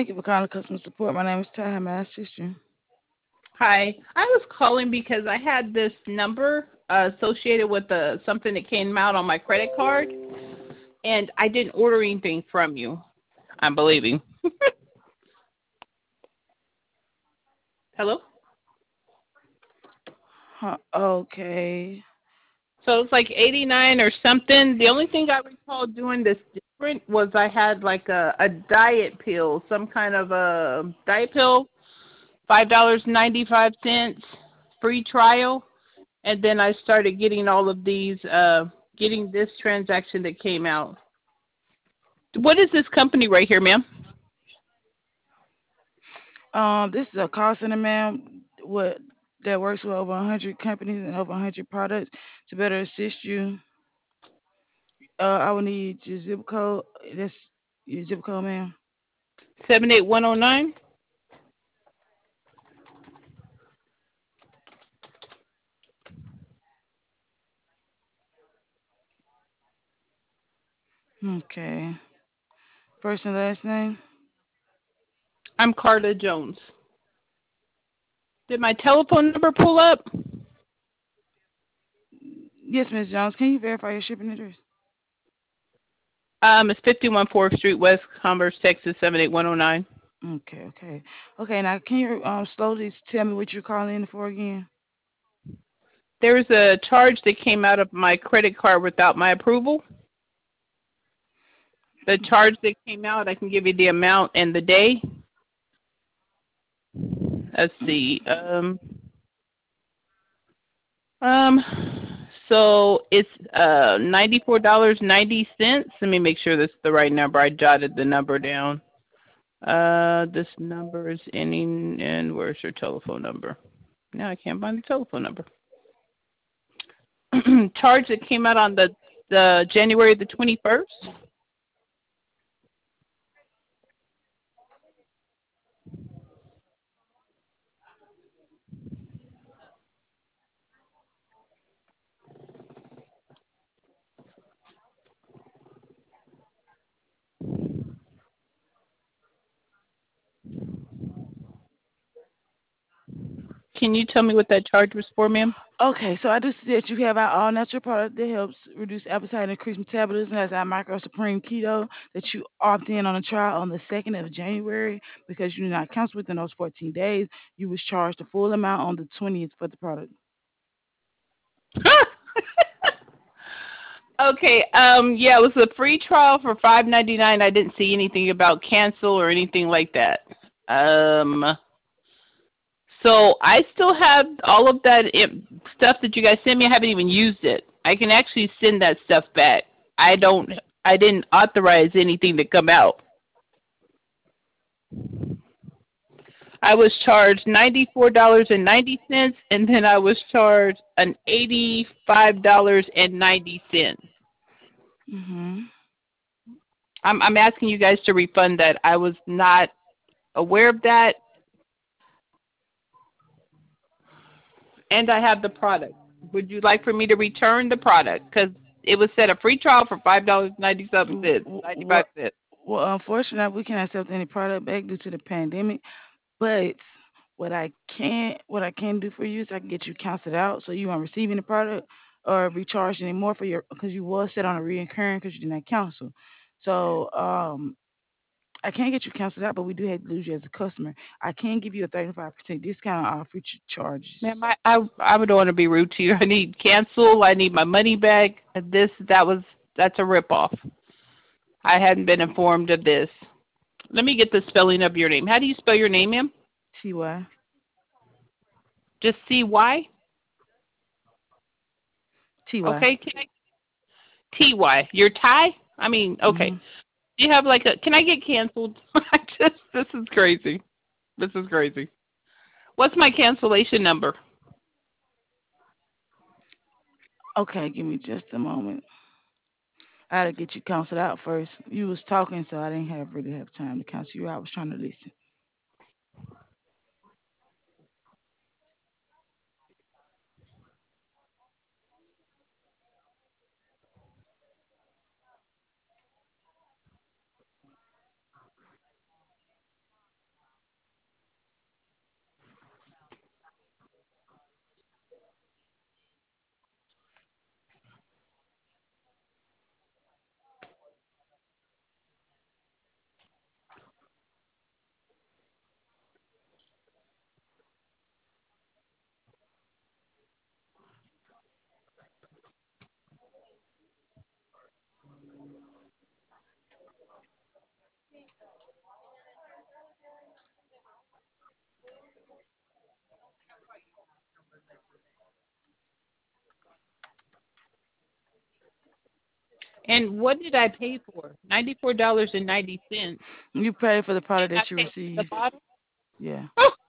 Thank you for calling customer support. My name is Ty. How may I assist you? Hi, I was calling because I had this number associated with something that came out on my credit card, and I didn't order anything from you. I'm believing. Hello? Huh, okay. So it's like 89 or something. The only thing I recall doing this different was I had like a diet pill, some kind of a diet pill, $5.95 free trial, and then I started getting all of these, getting this transaction that came out. What is this company right here, ma'am? This is a call center, ma'am. What that works with over 100 companies and over 100 products. To better assist you, I will need your zip code. That's your zip code, ma'am. 78109. Okay. First and last name. I'm Carla Jones. Did my telephone number pull up? Yes, Miss Jones. Can you verify your shipping address? It's 51 4th Street, West Commerce, Texas, 78109. Okay. Okay. Now, can you slowly tell me what you're calling in for again? There's a charge that came out of my credit card without my approval. The charge that came out, I can give you the amount and the day. Let's see. Um, so it's $94.90. Let me make sure this is the right number. I jotted the number down. This number is ending, and where's your telephone number? Now I can't find the telephone number. Charge that came out on the January the 21st. Can you tell me what that charge was for, ma'am? Okay, so I do see that you have our all natural product that helps reduce appetite and increase metabolism. That's our Micro Supreme Keto that you opt in on a trial on the 2nd of January because you did not cancel within those 14 days. You was charged the full amount on the 20th for the product. Okay. Yeah, it was a free trial for $5.99. I didn't see anything about cancel or anything like that. Um, so I still have all of that stuff that you guys sent me. I haven't even used it. I can actually send that stuff back. I don't. I didn't authorize anything to come out. I was charged $94.90, and then I was charged an $85.90. Mhm. I'm asking you guys to refund that. I was not aware of that, and I have the product. Would you like for me to return the product? Because it was set a free trial for $5.97, 95 What? cents. Well, unfortunately, we can't accept any product back due to the pandemic. But what I can do for you is I can get you counted out so you aren't receiving the product or be charged anymore for your because you was set on a reoccurring because you did not cancel. So I can't get you canceled out, but we do have to lose you as a customer. I can give you a 35% discount on all future charges. Ma'am, I would want to be rude to you. I need cancel. I need my money back. That's a ripoff. I hadn't been informed of this. Let me get the spelling of your name. How do you spell your name, ma'am? TY. Just CY? TY. Okay, TY. Your tie? I mean, okay. Mhm. Do you have like a? Can I get canceled? I just this is crazy. This is crazy. What's my cancellation number? Okay, give me just a moment. I had to get you counted out first. You was talking, so I didn't really have time to counsel you. I was trying to listen. And what did I pay for? $94.90. You pay for the And product I that you paid for the received. bottle? Yeah.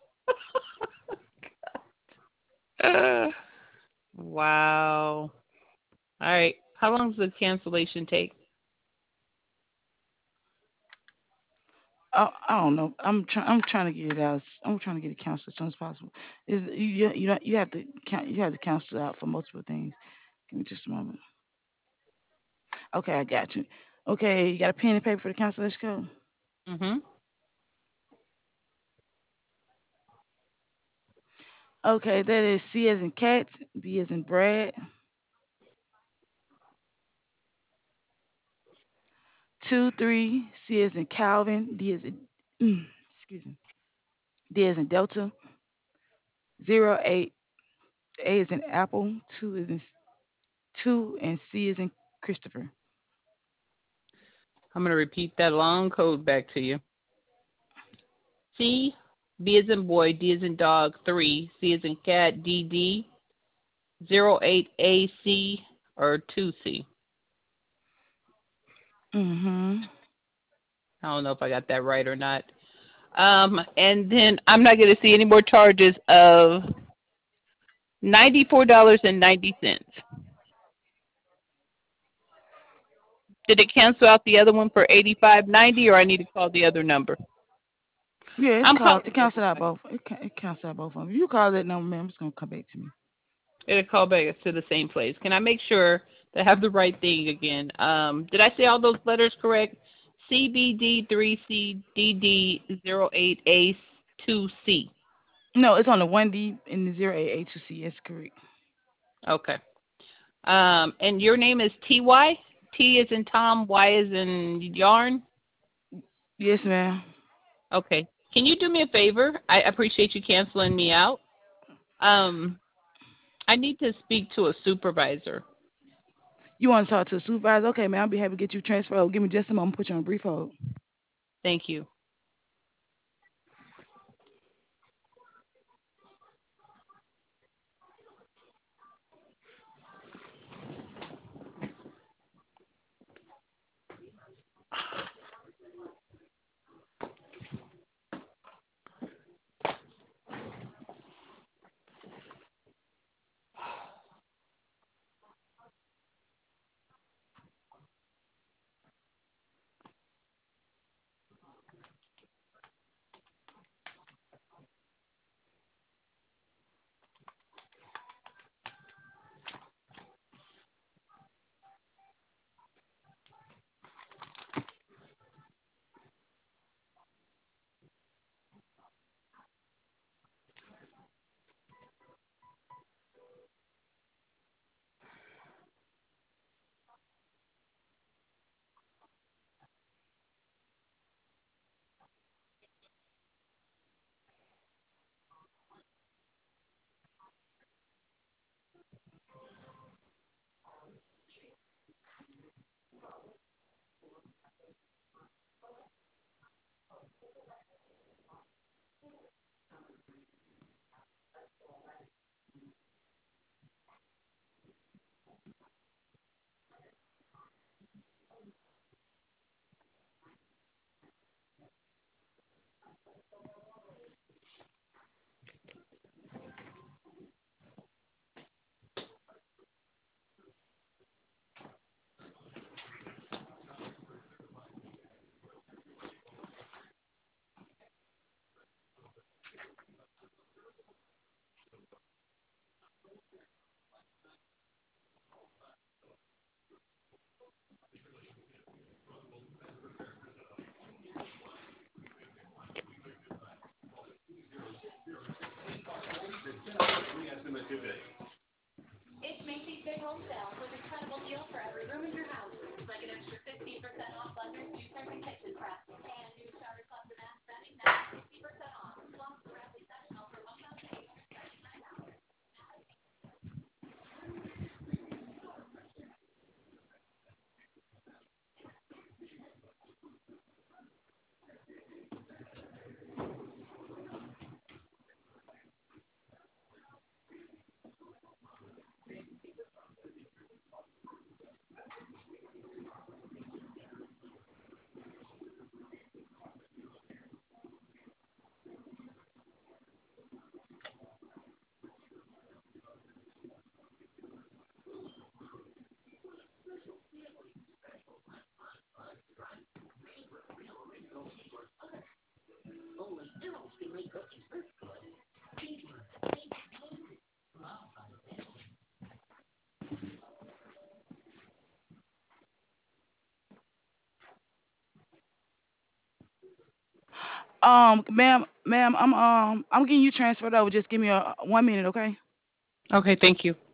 Wow. All right. How long does the cancellation take? I don't know. I'm trying to get it out. I'm trying to get it canceled as soon as possible. Is you have to you have to cancel out for multiple things. Give me just a moment. Okay, I got you. Okay, you got a pen and paper for the cancellation code? Mm-hmm. Okay, that is C as in cat, B as in Brad, 2 3, C as in Calvin, D as in excuse me, D as in Delta, 0 8, A as in Apple, 2 and C as in Christopher. I'm going to repeat that long code back to you. C, B as in boy, D as in dog, 3, C as in cat, DD, 08AC, or 2C. Mhm. I don't know if I got that right or not. And then I'm not going to see any more charges of $94.90. Did it cancel out the other one for 85.90, or I need to call the other number? Yeah, it's I'm called. calling It cancels out everybody. both. It cancels out both of them. You call that number, man. It's gonna come back to me. It'll call back to the same place. Can I make sure that I have the right thing again? Did I say all those letters correct? CBD3CD08A2C. No, it's on the 1D in the 0 8 A 2 C. That's correct. Okay. And your name is TY? T is in Tom, Y is in yarn? Yes, ma'am. Okay. Can you do me a favor? I appreciate you canceling me out. Um, I need to speak to a supervisor. You want to talk to a supervisor? Okay, man. I'll be happy to get you transferred. Over. Give me just a moment. Put you on a brief hold. Thank you. Ma'am, I'm getting you transferred over. Just give me a 1 minute, okay? Okay, thank you.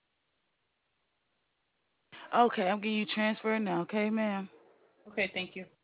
Okay, I'm getting you transferred now, okay, ma'am? Okay, thank you.